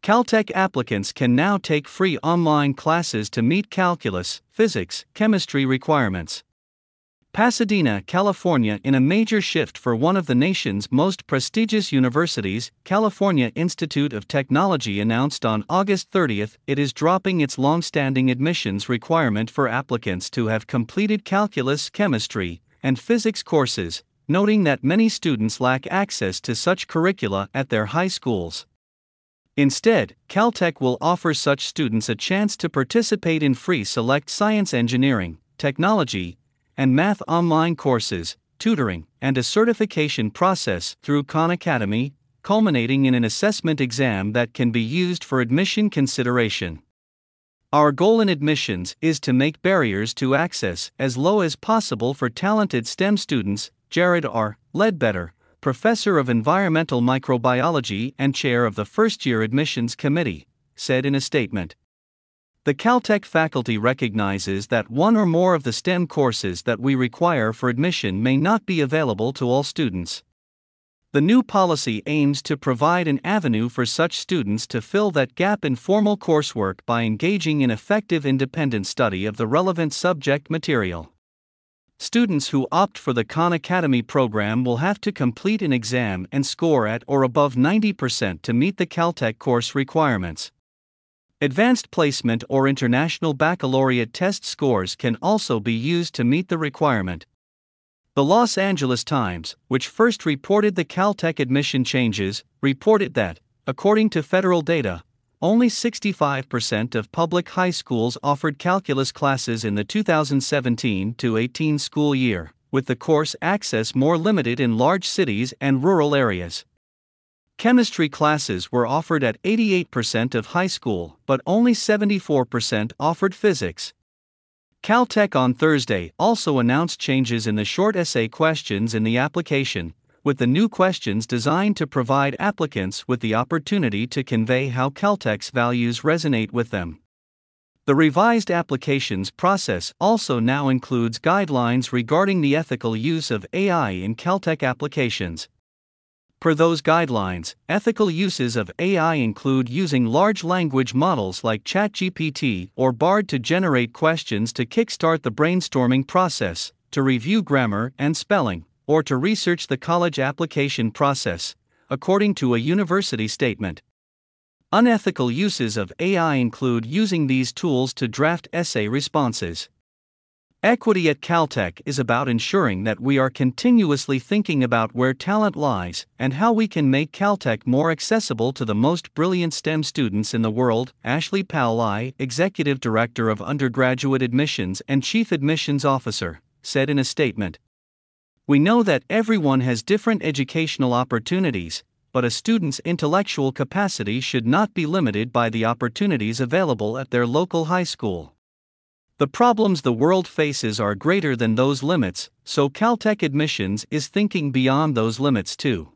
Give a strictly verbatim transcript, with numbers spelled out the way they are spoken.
Caltech applicants can now take free online classes to meet calculus, physics, chemistry requirements. Pasadena, California. In a major shift for one of the nation's most prestigious universities, California Institute of Technology announced on August thirtieth it is dropping its long-standing admissions requirement for applicants to have completed calculus, chemistry, and physics courses, noting that many students lack access to such curricula at their high schools. Instead, Caltech will offer such students a chance to participate in free select science, engineering, technology, and math online courses, tutoring, and a certification process through Khan Academy, culminating in an assessment exam that can be used for admission consideration. Our goal in admissions is to make barriers to access as low as possible for talented STEM students, Jared R. Ledbetter, professor of environmental microbiology and chair of the first-year admissions committee, said in a statement. The Caltech faculty recognizes that one or more of the STEM courses that we require for admission may not be available to all students. The new policy aims to provide an avenue for such students to fill that gap in formal coursework by engaging in effective independent study of the relevant subject material. Students who opt for the Khan Academy program will have to complete an exam and score at or above ninety percent to meet the Caltech course requirements. Advanced placement or international baccalaureate test scores can also be used to meet the requirement. The Los Angeles Times, which first reported the Caltech admission changes, reported that, according to federal data, only sixty-five percent of public high schools offered calculus classes in the two thousand seventeen to eighteen school year, with the course access more limited in large cities and rural areas. Chemistry classes were offered at eighty-eight percent of high school, but only seventy-four percent offered physics. Caltech on Thursday also announced changes in the short essay questions in the application, with the new questions designed to provide applicants with the opportunity to convey how Caltech's values resonate with them. The revised applications process also now includes guidelines regarding the ethical use of A I in Caltech applications. Per those guidelines, ethical uses of A I include using large language models like ChatGPT or Bard to generate questions to kickstart the brainstorming process, to review grammar and spelling, or to research the college application process, according to a university statement. Unethical uses of A I include using these tools to draft essay responses. Equity at Caltech is about ensuring that we are continuously thinking about where talent lies and how we can make Caltech more accessible to the most brilliant STEM students in the world, Ashley Powell, Executive Director of Undergraduate Admissions and Chief Admissions Officer, said in a statement. We know that everyone has different educational opportunities, but a student's intellectual capacity should not be limited by the opportunities available at their local high school. The problems the world faces are greater than those limits, so Caltech Admissions is thinking beyond those limits too.